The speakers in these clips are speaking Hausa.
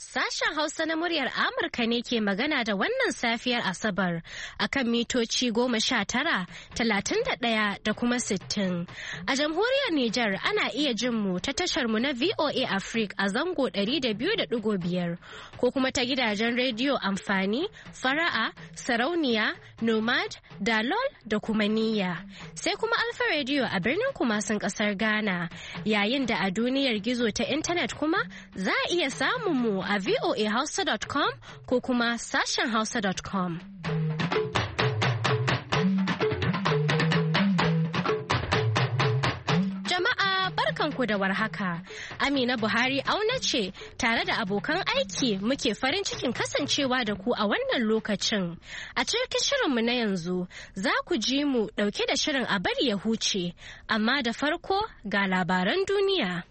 Sashen Hausa na muryar Amurka ne ke magana da wannan safiyar Asabar akan mitoci 19, 31 da kuma 60. A jamhuriyar Nijar ana iya jin mu ta tashar mu na VOA Africa a zango 200.5 ko kuma ta gidajen rediyo amfani, fara'a, sarauniya, nomad, dalol da kuma niyya. Sai kuma Alfa Radio a birnin Kumasin kasar Ghana. Yayin da a duniyar gizo ta intanet kuma za a iya samun mu a voahausa.com ko kuma sashen hausa.com. Jama'a barkanku da warhaka. Amina Buhari auna ce tare da abokan aiki muke farin cikin kasancewa da ku a wannan lokacin. A cikin shirinmu na yanzu za ku ji mu dauke da shirin a bari ya huce, amma da farko ga labaran duniya.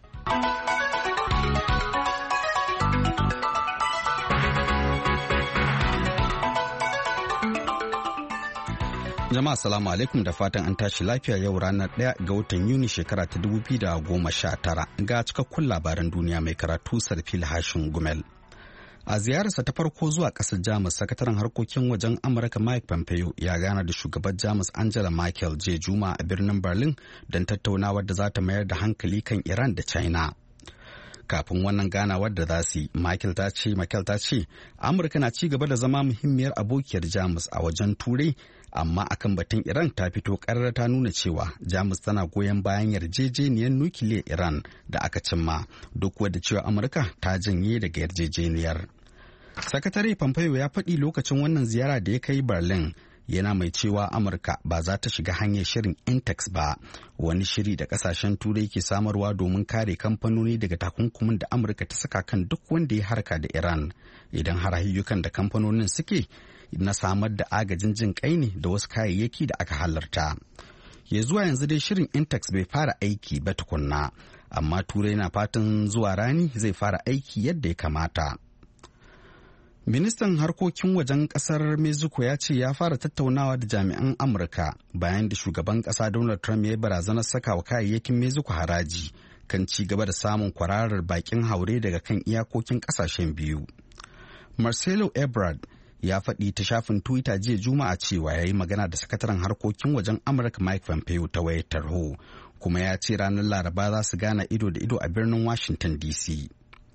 Jama'a salamu alaikum da fatan an tashi lafiya yau ranar 1 ga watan Yuni shekara ta 2019 ga cikakkun labaran duniya mai karatu Sarfil Hashin Gumel. A ziyararsa ta farko zuwa ƙasar Jamus, sakataren harkokin wajen Amurka Mike Pompeo ya gana da shugaban Jamus Angela Merkel jiya Juma'a a birnin Berlin don tattaunawar da za ta mayar da hankali kan Iran da China. Kafin wannan ganawar da za su yi, Merkel ta ce Amurka na ci gaba da zama muhimmiyar abokiyar Jamus a wajen Turai, amma akan batun Iran ta fito ƙarar ta nuna cewa Jamus tana goyon bayan yarjejeniyar nukiliyar Iran da aka cimma, duk wadda cewa Amurka ta janye daga yarjejeniyar. Sakatare Pompeo ya faɗi lokacin wannan ziyara da ya kai Berlin, yana mai cewa Amurka ba za ta shiga hanyar shirin Intex ba, wani shiri da kasashen turai ke samarwa domin kare kamfanoni daga takunkumin da Amurka ta saka kan duk wanda ya harka da Iran, idan har ayyukan da kamfanonin suke na samar da agajin jin kai ne da wasu kayayyaki da aka halarta. Ya zuwa yanzu dai shirin Intex bai fara aiki ba tukunna, amma turai na fatan zuwa rani zai fara aiki yadda ya kamata. Ministan harkokin wajen kasar Mexico ya ce ya fara tattaunawa da jami'an Amurka bayan da shugaban kasa Donald Trump ya yi barazanar saka wa kayayyakin Mexico haraji kan ci gaba da samun kwararar bakin haure daga kan iyakokin kasashen biyu. Marcelo Ebrard ya faɗi ta shafin Twitter jiya Juma'a cewa ya yi magana da sakataren harkokin wajen Amurka Mike Pompeo ta wayar tarho, kuma ya ce ranar Laraba za su gana ido da ido a birnin Washington DC.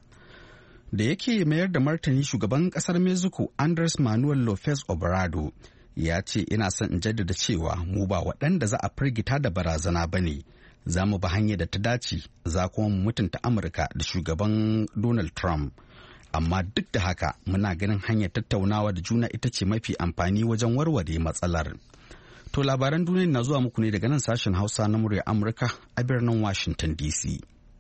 Da yake mayar da martani, shugaban kasar Mexico Andres Manuel Lopez Obrador ya ce ina son in jaddada cewa mu ba waɗanda za a firgita da barazana ba ne, za mu ba hanyar da ta dace, za kuma mu mutunta Amurka da shugaban Donald Trump. Amma duk da haka muna ganin hanyar tattaunawa da juna ita ce mafi amfani wajen warware matsalar. To labaran duniya na zuwa muku ne daga nan sashen Hausa na muryar Amurka a birnin Washington DC.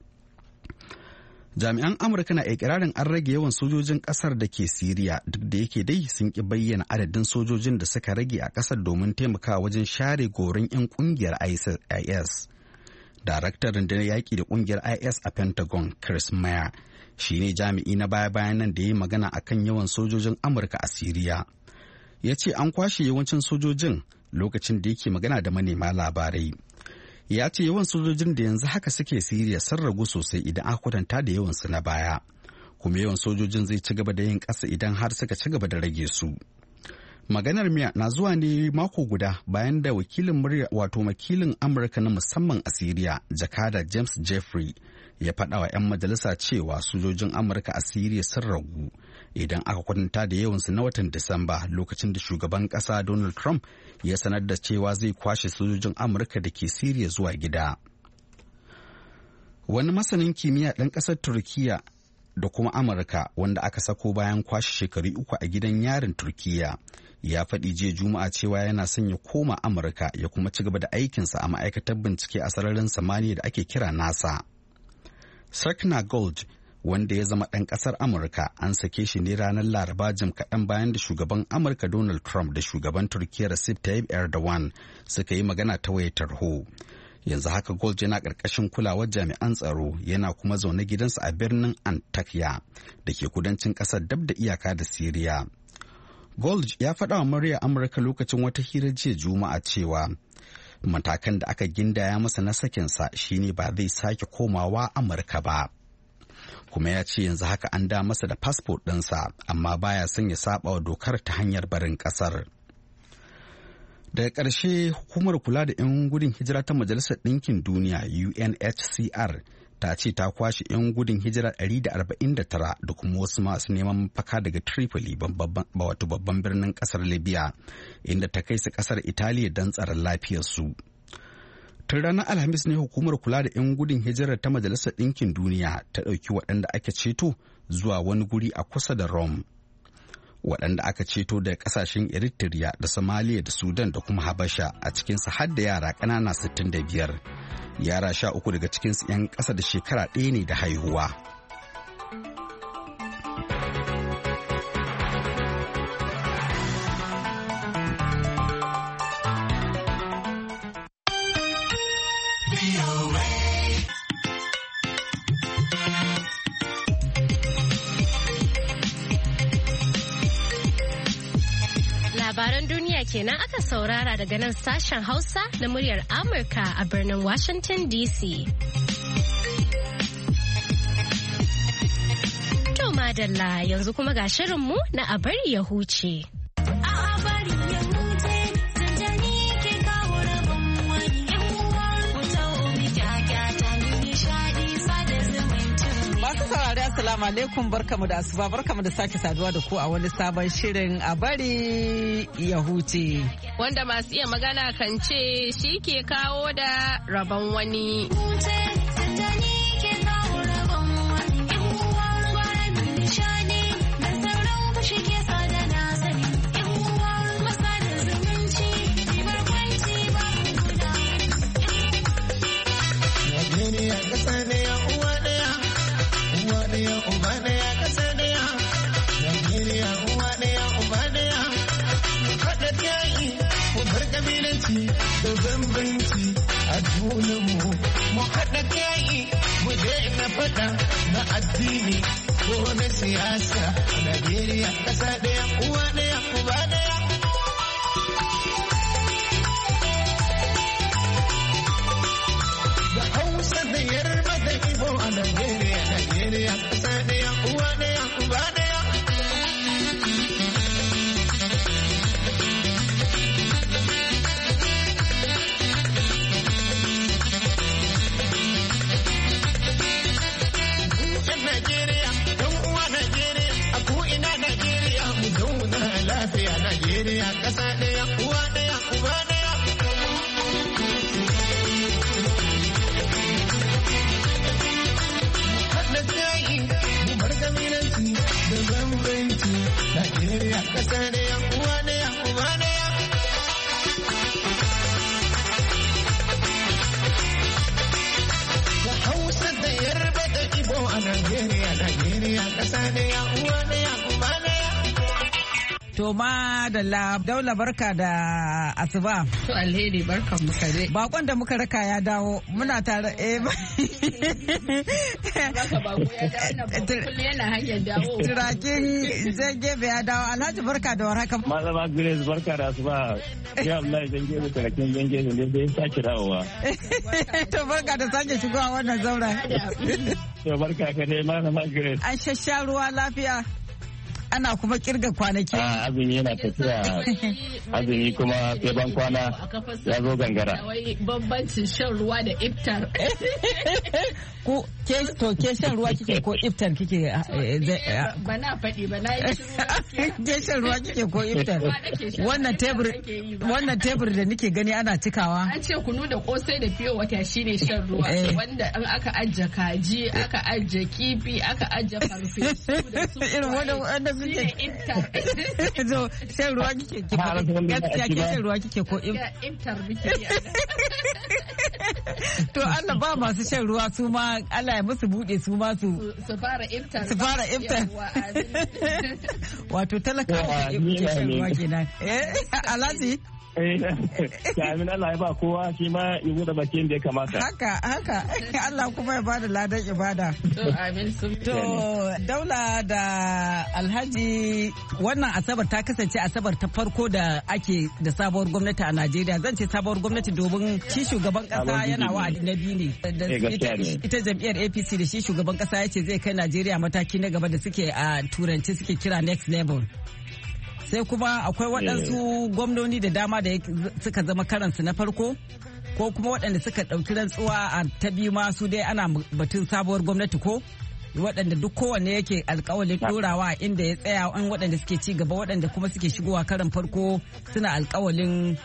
Jami'an Amurka na ikirarin an rage yawan sojojin kasar da ke Siriya, duk da yake dai sun ki bayyana adadin sojojin da suka rage a kasar domin taimakawa wajen share gorin 'yan kungiyar IS. Daraktan rundunar yaƙi da kungiyar IS a Pentagon, Chris Meyer, shi ne jami'i na baya-bayan nan da ya yi magana akan yawan sojojin Amurka a Siriya. Ya ce an kwashe yawancin sojojin lokacin da yake magana da manema labarai. Ya ce yawan sojojin da yanzu haka suke Siriya sun ragu sosai idan aka kwatanta da yawansu na baya, kuma yawan sojojin zai ci gaba da yin ƙasa idan har suka ci gaba da rage su. Maganar Miya na zuwa ne mako guda bayan da wakilin Amurka na musamman a Siriya, jakada James Jeffrey, ya faɗa wa 'yan majalisa cewa sojojin Amurka a Siriya sun ragu idan aka kwatanta da yawansu na watan Disamba, lokacin da shugaban ƙasa Donald Trump ya sanar da cewa zai kwashe sojojin Amurka da ke Siriya zuwa gida. Wani masanin kimiyya ɗan ƙasar Turkiyya da kuma Amurka wanda aka sako bayan kwashe shekaru 3 a gidan yarin Turkiyya ya faɗi jiya Juma'a cewa yana son ya koma Amurka ya kuma ci gaba da aikinsa a ma'aikatar bincike a sararin samaniya da ake kira NASA. Sakna Gold, wanda ya zama ɗan ƙasar Amurka, an sake shi ne ranar Laraba jim kaɗan bayan da shugaban Amurka Donald Trump da shugaban Turkiyya Recep Tayyip Erdogan suka yi magana ta wayar tarho. Yanzu haka Gold yana ƙarƙashin kulawar jami'an tsaro, yana kuma zaune gidansa a birnin Antakya da ke kudancin ƙasar dab da iyaka da Siriya. Gold ya faɗa wa murya Amurka lokacin wata hira jiya Juma'a cewa matakan da aka gindaya masa na sakinsa shine ba zai sake komawa Amurka ba. kuma ya ce yanzu haka an da masa da fasfo ɗinsa amma baya son ya saba wa dokar ta hanyar barin ƙasar. Daga ƙarshe hukumar kula da 'yan gudun hijira ta Majalisar Ɗinkin Duniya UNHCR ta ce ta kwashe 'yan gudun hijira 149 da kuma wasu masu neman mafaka daga Tripoli babban birnin ƙasar Libya inda ta kai su ƙasar Italiya don tsaron lafiyarsu. Tun ranar Alhamis ne hukumar kula da 'yan gudun hijirar ta Majalisar Ɗinkin Duniya ta ɗauki waɗanda ake ceto zuwa wani guri a kusa da Rome. Waɗanda aka ceto daga ƙasashen Eritrea da Somalia da Sudan da kuma Habasha a cikinsu har da yara ƙanana 65. Yara 13 daga cikinsu 'yan ƙasa da shekara ɗaya ne da haihuwa. Labaran duniya kenan aka saurara daga nan sashen Hausa na muryar Amurka a birnin Washington DC. To madalla yanzu kuma ga shirinmu na a bari ya huce. Assalamu alaikum, barkamu da asuba, barkamu da sake saduwa da ku a wani sabon shirin a bari ya huce. Wanda masu iya magana kan ce shi ke kawo da rabon wani. da bambanci a junanmu mu haɗa kai mu daina faɗa na addini ko na siyasa. Najeriya ƙasa ɗaya uwa ɗaya uba ɗaya. Da Hausa da Yarba da Ibo a Najeriya, Najeriya ƙasa ɗaya uwa ɗaya uba ɗaya. Najeriya ƙasa ɗaya uwa ɗaya uba ɗaya. Haɗa kai mu bar kabilanci da bambanci. Najeriya ƙasa ɗaya uwa ɗaya uba ɗaya. Da Hausa da Yarba da Ibo a Najeriya, Najeriya ƙasa ɗaya uwa ɗaya uba ɗaya. To ma da Daula barka da asuba. To alheri barkan mu kare. Bakon da muka raka ya dawo muna tare Baka bako ya dawo na kullum yana hanyar dawo. Turakin Zangebe ya dawo. Alhaji barka da warhaka. Malama Grace barka da asuba. Ya Allah Zangebe turakin Zangebe ne dai sake dawowa. To barka da sake shigowa wannan zauren. To barka ka dai Malama Grace. An shasha ruwa lafiya. Ana kuma kirga kwanaki. Azumi yana tafiya. Azumi kuma sai ban kwana ya zo gangara. Bambancin shan ruwa da iftar. Ko ke shan ruwa kike ko iftar kike? Ba na faɗi ba na yi shiru. Ke shan ruwa kike ko iftar? Wannan tebur da nake gani ana cikawa. An ce kunu da kosai da fiye wata shine shan ruwa. Wanda an aka ajiye kaji, aka ajiye kifi, aka ajiye farfesu da su. Irin wanda suke so shan ruwa kike gaskiya ke shan ruwa kike ko iftar muke. To Allah ba masu shan ruwa su ma Allah ya musu bude su ma su fara iftar. Su fara iftar. Wato talaka ke shan ruwa kenan. Alhaji Amin Allah ya ba kowa shi ma ya bude bakin da ya kamata. Haka Allah kuma ya bada ladan ibada. To Daula da Alhaji wannan Asabar ta kasance Asabar ta farko da ake da sabuwar gwamnati a Najeriya. Zan ce sabuwar gwamnati domin shi shugaban kasa yana wa'adi na biyu ne. Ita jam'iyyar APC da shi shugaban kasa ya ce zai kai Najeriya mataki na gaba da suke a turanci suke kira next level. Sai kuma akwai waɗansu gwamnoni da dama da suka zama karansu na farko ko kuma waɗanda suka ɗauki rantsuwa a ta biyu ma su dai ana batun sabuwar gwamnati ko waɗanda duk kowanne yake alkawalin ɗorawa inda ya tsaya an waɗanda suke ci gaba waɗanda kuma suke shigowa karan farko suna alkawalin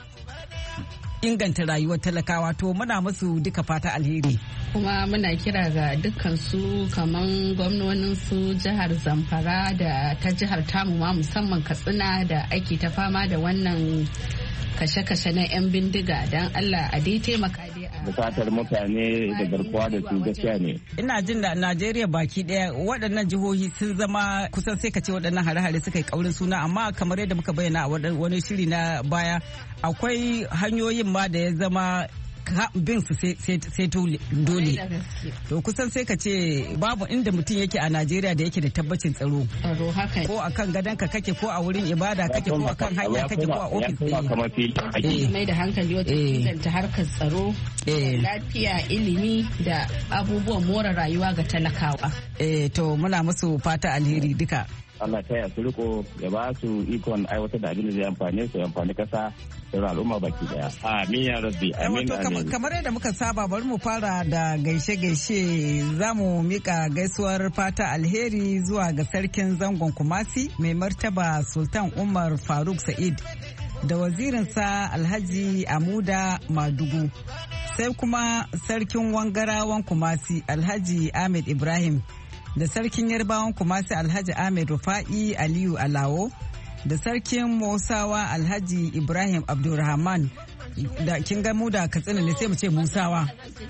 inganta rayuwar talakawa to muna musu duka fata alheri. Kuma muna kira ga dukkan su kaman gwamnonin su jihar Zamfara da ta jihar tamu ma musamman Katsina da ake ta fama da wannan kashe-kashe na 'yan bindiga don Allah a dai taimaka dai a bukatar mutane da garkuwa da su gaskiya ne. Ina jin da Najeriya baki daya waɗannan jihohi sun zama kusan sai ka ce waɗannan hare-hare suka yi kaurin suna amma kamar yadda muka bayyana a wani shiri na baya akwai hanyoyin ma da ya zama bin su sai dole. To kusan sai ka ce babu inda mutum yake a Najeriya da yake da tabbacin tsaro. Ko a kan gadonka kake ko a wurin ibada kake ko a kan hanya kake ko a ofis ɗaya. Mai da hankali wajen inganta harkar tsaro, lafiya, ilimi da abubuwan more rayuwa ga talakawa. To muna musu fata alheri duka. Allah ta yasu riko ya ba su ikon aiwatar da abin da zai amfane su amfani kasa da al'umma baki daya. Amin ya rabbi. Amin amin. Kamar yadda muka saba bari mu fara da gaishe-gaishe za mu mika gaisuwar fata alheri zuwa ga sarkin zangon Kumasi mai martaba Sultan Umar Faruk Sa'id da wazirinsa Alhaji Amuda Madugu. Sai kuma sarkin Wangarawan Kumasi Alhaji Ahmed Ibrahim. Da sarkin Yarbawan Kumasi Alhaji Ahmed Rufa'i Aliyu Alawo da sarkin Musawa Alhaji Ibrahim Abdulrahman da kin ga mu da Katsina ne sai mu ce Musawa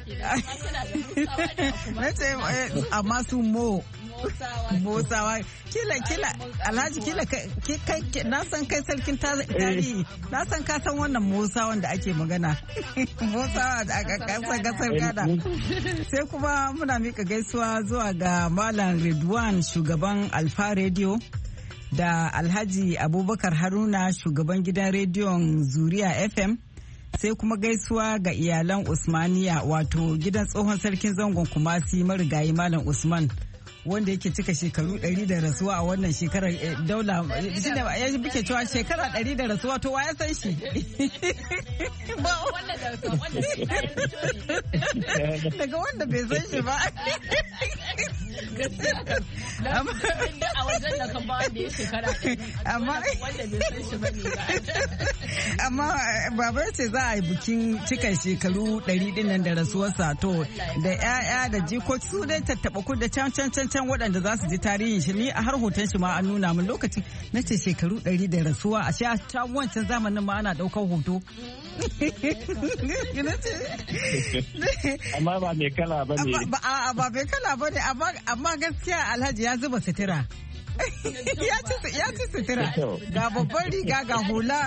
na ce amma su Musawa kila Alhaji kila na san kai sarkin tarihi na san ka san wannan Musawan da ake magana Musawa da aka kasar Ghana. Sai kuma muna mika gaisuwa zuwa ga Malam Redwan shugaban Alfa Radio da Alhaji Abubakar Haruna shugaban gidan rediyon Zuriya FM. Sai kuma gaisuwa ga iyalan Usmaniya wato gidan tsohon sarkin zangon Kumasi marigayi Malam Usman wanda yake cika shekaru 100 da rasuwa a wannan shekarar. Daula shi ne ya buke cewa shekara 100 da rasuwa to wa ya san shi daga wanda bai san shi ba a wajen da kan ba wanda ya shekara amma wanda bai san shi ba ne amma baba ce za a yi bikin cika shekaru 100 din nan da rasuwarsa to da 'ya'ya da jikoki su dai tattaba ku da can waɗanda za su ji tarihin shi ni a har hoton shi ma an nuna min lokacin na ce shekaru 100 da rasuwa a sha ta wancan zamanin ma ana ɗaukar hoto amma ba mai kala ba ne ba mai kala ba ne amma gaskiya Alhaji ya zuba sutura ya ci sutura ga babban riga ga hula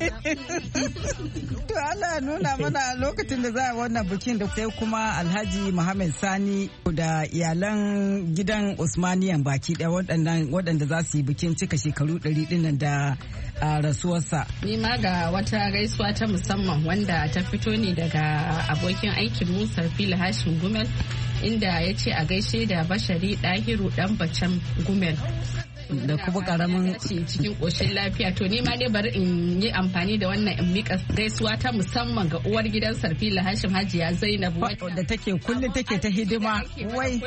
to Allah ya nuna mana lokacin da za a wannan bikin da sai kuma Alhaji Muhammad Sani da iyalan gidan Usmaniyan baki ɗaya waɗanda za su yi bikin cika shekaru 100 dinnan da rasuwarsa. Ni ma ga wata gaisuwa ta musamman wanda ta fito ne daga abokin aikin Musa Fili Hashim Gumel inda ya ce a gaishe da Bashari Dahiru dan Bacan Gumel. Da kuma karamin cikin koshin lafiya to ni ma dai bari in yi amfani da wannan in mika gaisuwa ta musamman ga uwar gidan Sarfila Hashim Hajiya Zainab da take kullum take ta hidima wai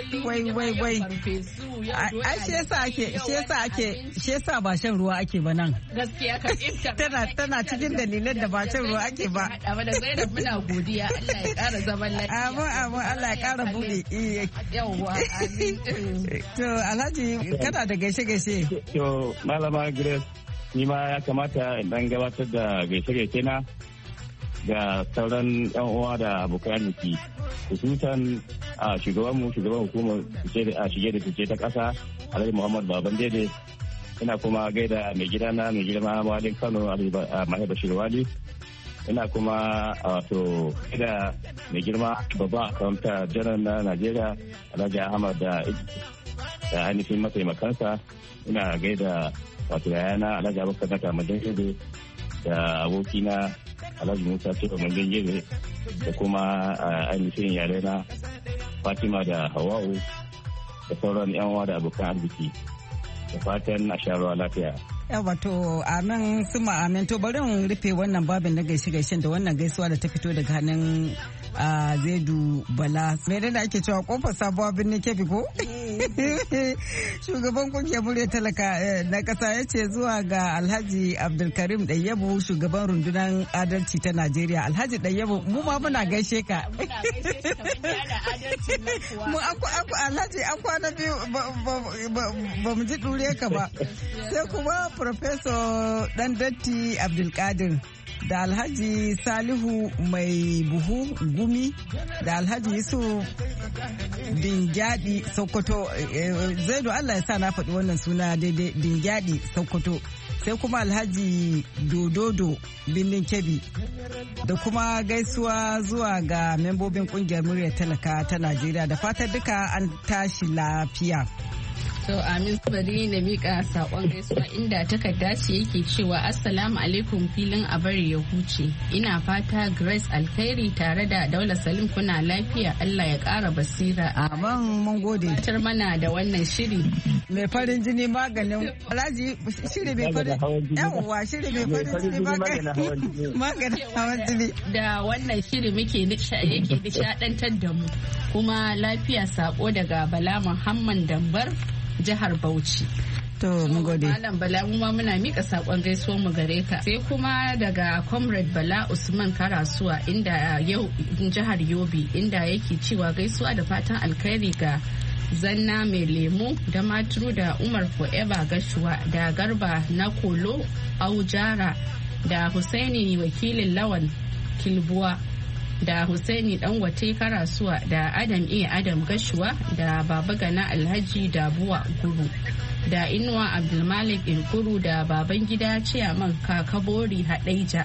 ai shi yasa ba shan ruwa ake ba nan gaskiya kan tana cikin dalilan da ba shan ruwa ake ba amma da Zainab muna godiya Allah ya kara zaman lafiya amma Allah ya kara bude yawa to Alhaji kana da gaishe To Malama Grace ni ma ya kamata in dan gabatar da gaishe-gaishe na ga sauran yan uwa da abokan arziki hususan shugaban hukumar shige da fice ta kasa Alhaji Muhammad Baban Dede ina kuma gaida mai girma Walin Kano Alhaji Mahaiba Bashir Wali ina kuma wato da mai girma babban akawunta janar na Najeriya Alhaji Ahmad da ainihin mataimakansa. Ina gaida wato yayana Alhaji Abubakar Nata Madangebe da abokina Alhaji Musa Cewa Madangebe da kuma ainihin yarena Fatima da Hawa'u da sauran yan uwa da abokan arziki. Da fatan a sha ruwa lafiya. Wato amin suma amin. To bari in rufe wannan babin na gaishe-gaishen da wannan gaisuwa da ta fito daga hannun Zaidu Bala. Me da ake cewa kofar sabuwa birnin Kebbi ko? Shugaban kungiyar murya talaka na kasa ya ce zuwa ga Alhaji Abdulkarim Ɗayyabu shugaban rundunar adalci ta Najeriya. Alhaji Ɗayyabu mu ma muna gaishe ka. Mu Alhaji an kwana biyu ba mu ji ɗure ka ba. Sai kuma Professor Dandatti Abdulkadir da Alhaji Salihu Mai Buhu Gumi da Alhaji Yusuf Dingyadi Sokoto. Zaidu Allah ya sa na faɗi wannan suna daidai, Dingyadi Sokoto. Sai kuma Alhaji Dododo Birnin Kebbi da kuma gaisuwa zuwa ga membobin kungiyar muryar talaka ta Najeriya da fatar duka an tashi lafiya. To amin, bari na mika sakon gaisuwa inda takarda ce yake cewa assalamu alaikum filin a bari ya huce. Ina fata Grace Alkhairi tare da Daula Salim kuna lafiya, Allah ya kara basira. Amin, mun gode. Fatar mana da wannan shiri. Mai farin jini maganin Alhaji shiri mai farin yawwa shiri mai farin jini maganin hawan jini. Da wannan shiri yake nishadantar da mu. Kuma lafiya sako daga Bala Muhammad Dambar jihar Bauchi. To mun gode. Malam Bala mu ma muna mika sakon gaisuwar mu gare ka. Sai kuma daga Comrade Bala Usman Karasuwa inda yau jihar Yobe inda yake cewa gaisuwa da fatan alkhairi ga Zanna Mai Lemo da Maturu da Umar Forever Gashuwa da Garba na Kolo Aujara da Husaini wakilin Lawan Kilbuwa da Husaini Dangote Karasuwa da Adam Adam Gashuwa da Baba Gana Alhaji Dabuwa Guru da Inuwa Abdulmalik Ilkuru da Babangida Ciyaman Kakabori Hadeja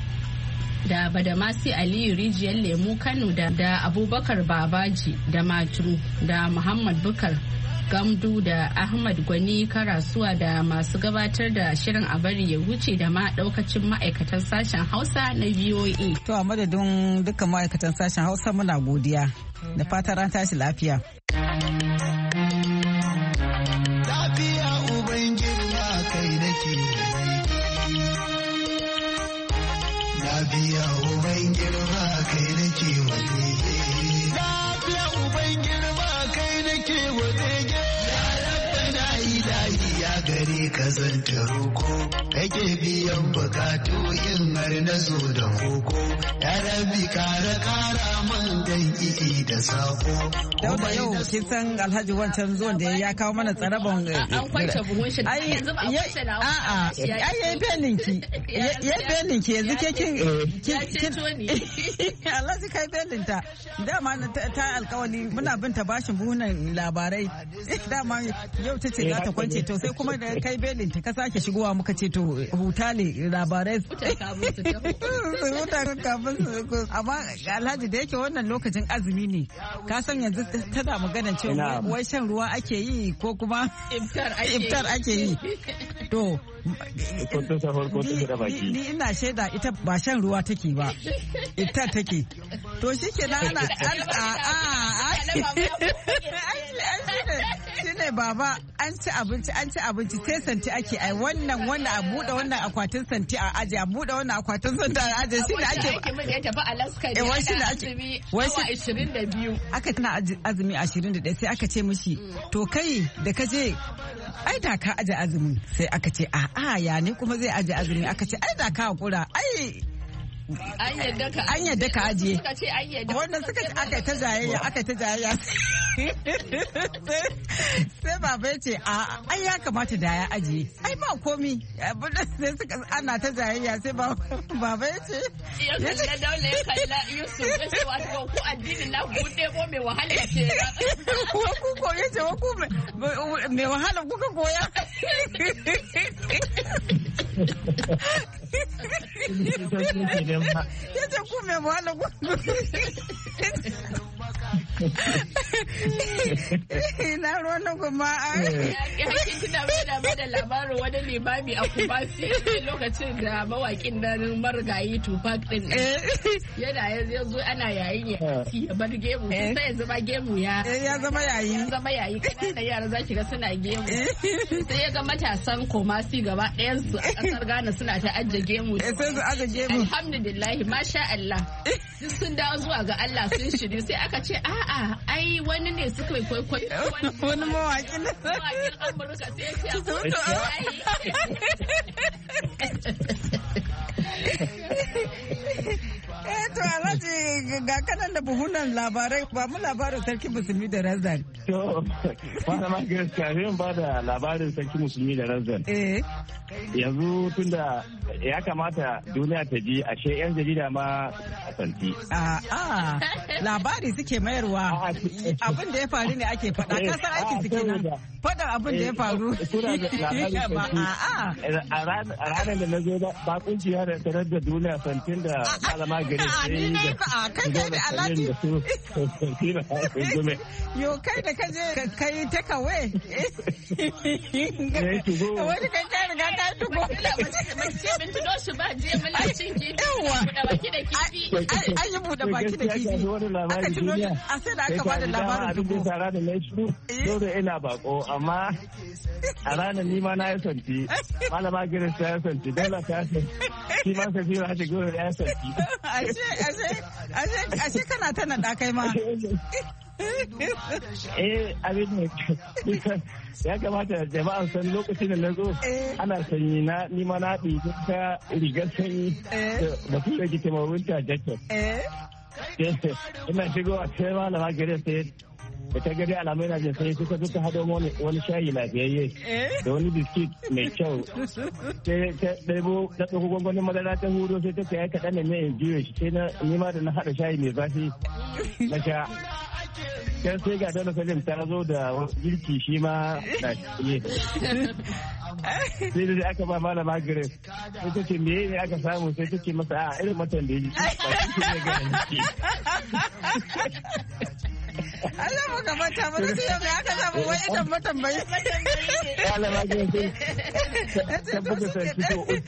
da Badamasi Aliyu Rijiyar Lemu Kano da Abubakar Babaji da Maturu da Muhammad Bukar Gamdu da Ahmad Gwani Karasuwa da masu gabatar da shirin a bari ya wuce da ma daukacin ma'aikatan sashen Hausa na VOA. To a madadin dukkan ma'aikatan sashen Hausa muna godiya da fatan ran tashi lafiya. Lafiya uban girma kai nake Lafiya uban girma kai nake Lafiya uban girma kai nake gare ka zanta roko kake biyan bukatu in har na zo da koko ya rabi kara man dan i'i da sako. Dauda yau kin san Alhaji wancan zuwan da ya kawo mana tsaraban an kwance buhun shi yanzu ba kwance na ai yayi belinki yanzu ke kin Alhaji kai belinta dama ta alkawali muna binta bashin buhunan labarai dama yau ta ce za ta kwance to sai kuma da kai belinta ka sake shigowa muka ce to huta ne labarai huta kafin su amma Alhaji da yake wannan lokacin azumi ne ka san yanzu tana magana cewa wai shan ruwa ake yi ko kuma iftar ake yi to ni ina shaida ita ba shan ruwa take ba iftar take to shike na ana shine baba an ci abinci sai santi ake ai wannan a buɗe wannan akwatin santi a aje a buɗe wannan akwatin santi a aje shine ake ya tafi Alaska ne wai shine ake wai 22 aka tana azumi 21 sai aka ce mishi to kai da ka je ai da ka aje azumi sai aka ce a ya ne kuma zai aje azumi aka ce ai da ka hakura ai an yadda ka ajiye wannan suka ce aka ta jayayya sai baba ya ce ai ya kamata da ya ajiye ai ba komi sai suka ana ta jayayya sai baba ya ce ya kalla daula ya kalla Yusuf ya ce wato ku addinin na bude ko mai wahala ce ku ko ya ce ku mai wahala kuka koya Ya ce ku mai wahala ku. Na ruwan kuma. Yakin tuna da labarin wani limami a Kumasi lokacin da mawakin nan marigayi Tupac din yana yanzu ana yayin ya bar gemu sai yanzu ba gemu ya zama yayi. Ya zama yayi kananan yara za ki ga suna gemu. Sai ya ga matasan Kumasi gaba ɗayan su a ƙasar Ghana suna ta ajiye gemu. Sai su ajiye gemu. Alhamdulillah masha Allah. Duk sun dawo zuwa ga Allah sun shiri sai aka ce a'a ai wani ne suka kwaikwayo wani mawaƙin Amurka sai ya ce to Alhaji ga kanan da buhunan labarai ba mu labarin sarki musulmi da Razan. To malama gaskiya zan ba da labarin sarki musulmi da Razan. Yanzu tunda ya kamata duniya ta ji ashe yan jarida ma a santi. Labari suke mayarwa abin da ya faru ne ake faɗa kasar aikin suke nan faɗa abin da ya faru. A ranar da na zo bakunci ya da tarar da duniya santin da malama gari sai da Alhaji yo kai da kaje kai take away wani kai ka riga ka tugo bin tudo shi ba je mun cin kifi da baki da kifi an yi buɗe baki da kifi wani labari duniya a sai da aka bada labarin dubu da tara da na shiru dole ina bako amma a ranar ni ma na yi santi malama gari ta yi santi dole ta yi santi shi ma sai ya haɗe gore ya yi santi ashe kana ta naɗa kai ma. Abin ne ya kamata jama'an san lokacin da na zo ana sanyi na nima na ɗi ta rigar sanyi da su da gita mawunta jacket. Ina shigo a sai malama gare sai da ta gari alamai na jin sai suka duka haɗo wani shayi lafiyayye da wani biskit mai kyau sai ta ɗauko gwangwanin madara ta hudo sai ta kai kaɗan da mai jiyo shi sai na nima da na haɗa shayi mai zafi na sha sai ga Dala Salim ta zo da girki shi ma na iya sai da aka ba malama gare sai ta ce me ne aka samu sai ta ce masa a irin matan da ya ji ba shi ne ga jiki Allah maka mata ba sai yau aka samu wai idan matambayi malama gare sai ta buga sarki ko uku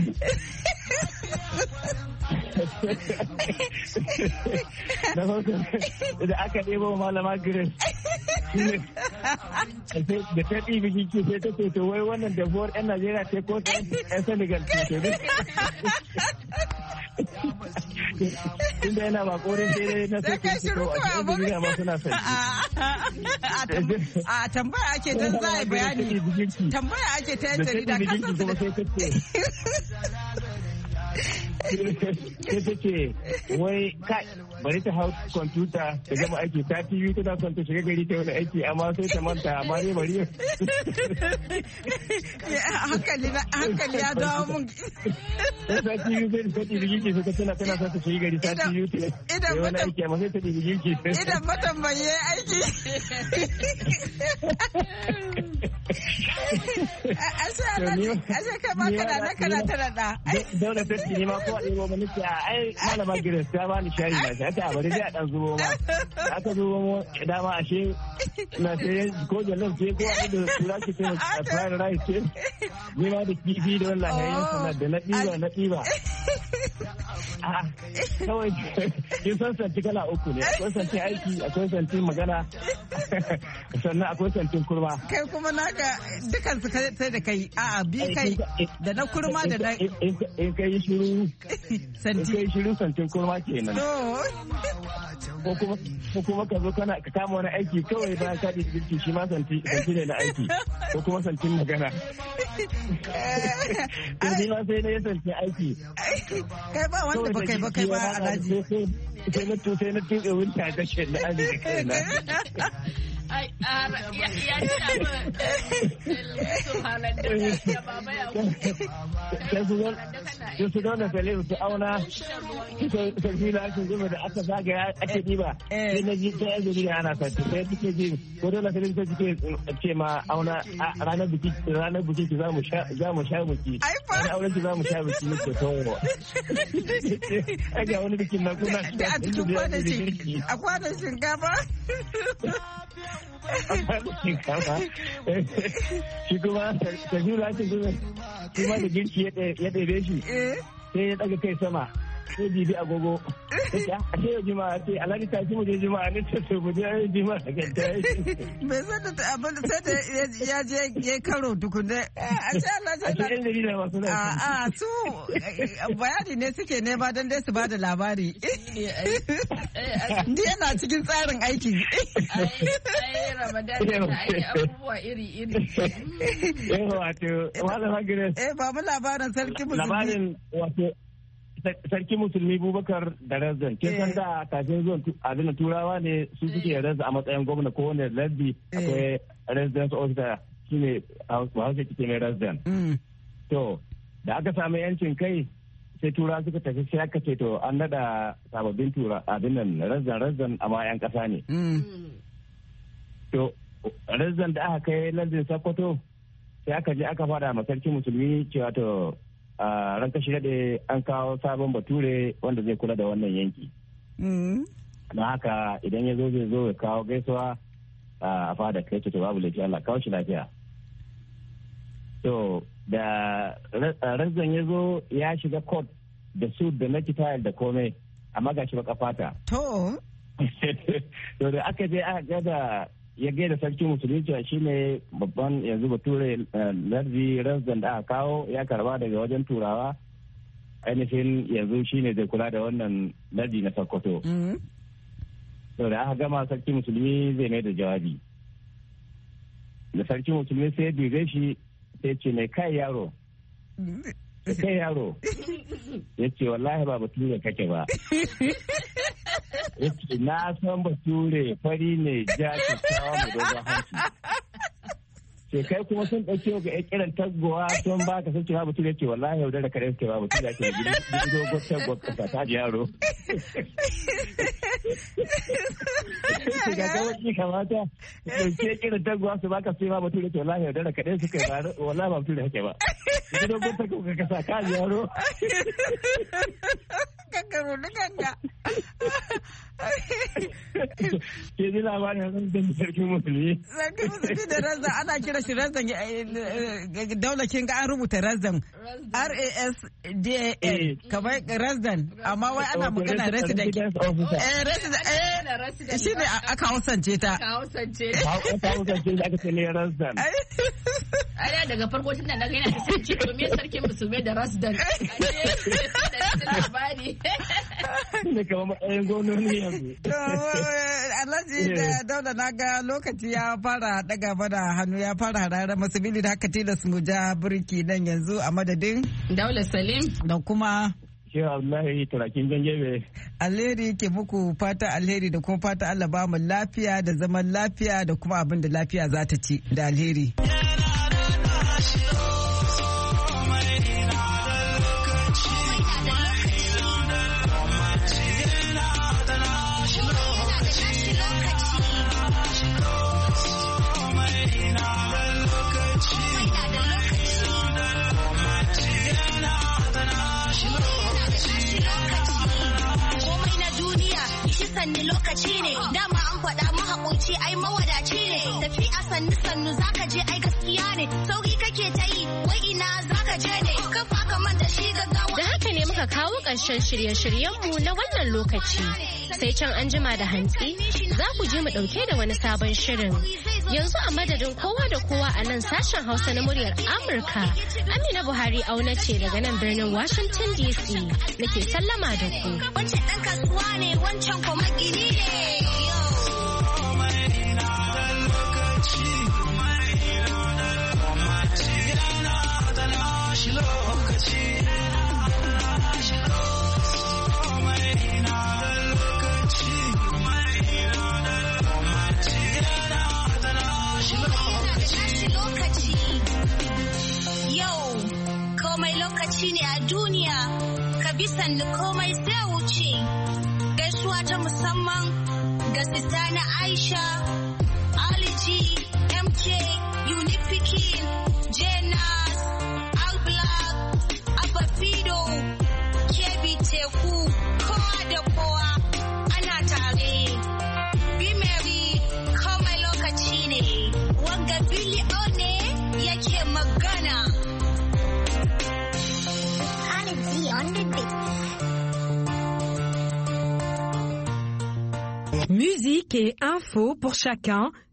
da farko da aka ɗebo malama Grace da ta ɗibi jiki sai ta ce to wai wannan dafuwar 'yan Najeriya ce ko ta 'yan Senegal ce inda yana ba korin sai na sai kai shiru ko abu ma suna sai a tambaya ake dan za a bayani tambaya ake ta yan jarida kasan kuma sai kace sai ta ce wai kai bari ta hau kwamfuta ta gama aiki ta TV tana son ta shiga gari ta wani aiki amma sai ta manta amma ne bari hankali ya dawo mun sai ta TV sai ta TV giki sai tana son ta shiga gari ta TV ta wani aiki amma sai ta TV giki idan matambaye aiki ashe kai ma kana ta rada dole sai ni ma ko a ɗebo ba nake ai malama Grace ta bani shayi na ta ta bari a dan zubo ma aka zubo mu dama ashe na sai ko jallon sai ko a da tura ki sai a fara rai sai ni ma da kifi da wallahi yayin sanar da na ɗiba kawai kin san santi kala uku ne akwai santi aiki akwai santi magana sannan akwai santin kurma kai kuma naka dukan su sai da kai a'a bi kai da na kurma da na in kai shiru santi kai shiru santin kurma kenan ko kuma ka zo kana ka kama wani aiki kawai bayan ka dinki shi ma santi ne na aiki ko kuma santin magana ni ma sai na yi santi aiki kai ba wanda ba kai ba Alhaji sai na tuɓe winta da shi na aji da kaina su zauna Salim su auna sarfi na ake zuba da aka zagaya ake diba sai na ji ta yanzu ne ana sarki sai take ji ko dole Salim ta ce ma auna ranar biki ki za mu sha biki ranar auren ki za mu sha biki ne ke towo ga wani bikin na kuna a cikin kwanan shinkafa shi kuma sarfi na ake zuba shi ma da girki ya ɗebe shi sai ya ɗaga kai sama sai bibi agogo a ce yau jima'a ce alhaji ta ci mu je jima'a ne ce so mu je jima'a da ganta bai san da abin sai da ya je ya karo tukunne a ce alhaji a ce yan jarida masu nan a su bayani ne suke nema don dai su ba da labari ndi yana cikin tsarin aiki ai Ramadan da aiki abubuwa iri-iri wato malama Grace ba mu labarin sarki musulmi labarin wato sarki musulmi Bubakar da Razdan kin san da kafin zuwan abin turawa ne su suke Razdan a matsayin gwamna ko wanda lardi akwai residence officer shine Hausa kike mai Razdan to da aka samu yancin kai sai turawa suka tafi sai aka ce to an nada sababbin abin nan Razdan amma yan kasa ne to Razdan da aka kai lardin Sokoto sai aka je aka fada ma sarki musulmi cewa to ran kashi daɗe an kawo sabon bature wanda zai kula da wannan yanki. Don haka idan ya zo zai zo ya kawo gaisuwa a fada kai to babu laifi Allah kawo shi lafiya. To da Razdan ya zo ya shiga court da suit da nakitayar da komai amma ga shi baka fata. To. To da aka je aka gada ya gaida sarki musulmi cewa shi ne babban yanzu bature lardi Razdan da aka kawo ya karba daga wajen turawa ainihin yanzu shi ne zai kula da wannan lardi na Sokoto. To da aka gama sarki musulmi zai mai da jawabi da sarki musulmi sai ya dube shi sai ce mai kai yaro ya ce wallahi ba bature kake ba yace na san bature fari ne ja kyakkyawa mai dogon hanci ce kai kuma sun ɗauke ga kiran taggowa sun ba ka san cewa bature ce wallahi yau da kare suke ba bature ce gidi dogon taggowa kasa ta ji yaro ga gawaci kamata ɗauke kiran taggowa su ba ka sai ba bature ce wallahi yau da kare suke ba wallahi ba bature hake ba gidi dogon taggowa kasa ka ji yaro kankaru dukanka ke ji labarin zan da sarkin musulmi sarkin musulmi da Razdan ana kira shi Razdan daulakin ga an rubuta Razdan RASDAN kamar Razdan amma wai ana magana resident shi ne aka hausance ta da aka ce ne Razdan ai daga farko tun da naga yana ta sarki to me sarkin musulmi da Razdan labari ne kamar matsayin gononi yanzu. Alhaji da Dauda na ga lokaci ya fara daga mana hannu ya fara harara masabili da haka tilas mu ja birki nan yanzu a madadin Daula Salim da kuma Shehu Abdullahi Turakin Jangebe. Alheri ke muku fata alheri da kuma fata Allah ba mu lafiya da zaman lafiya da kuma abin da lafiya za ta ci da alheri. sanni lokaci ne dama an faɗa mahaƙunci ai mawadaci ne tafi a sanni sannu zaka je ai gaskiya ne sauki kake ta yi wai ina zaka je ne kafa ka manta shi gaggawa da haka ne muka kawo ƙarshen shirye-shiryenmu na wannan lokaci sai can an jima da hantsi za ku je mu ɗauke da wani sabon shirin yanzu a madadin kowa da kowa a nan sashen Hausa na muryar Amurka Amina Buhari auna ce daga nan birnin Washington DC nake sallama da ku wancan ɗan kasuwa ne wancan kuma gini ne sannu komai zai wuce. Gaisuwa ta musamman ga sista na Aisha, Aliji, MK, Unifikin, Jenas, Alblack, Abafido, Kebi Teku, kowa da kowa ana tare. Bimeri komai lokaci ne, wanga biliyo ne yake magana. Musique et info pour chacun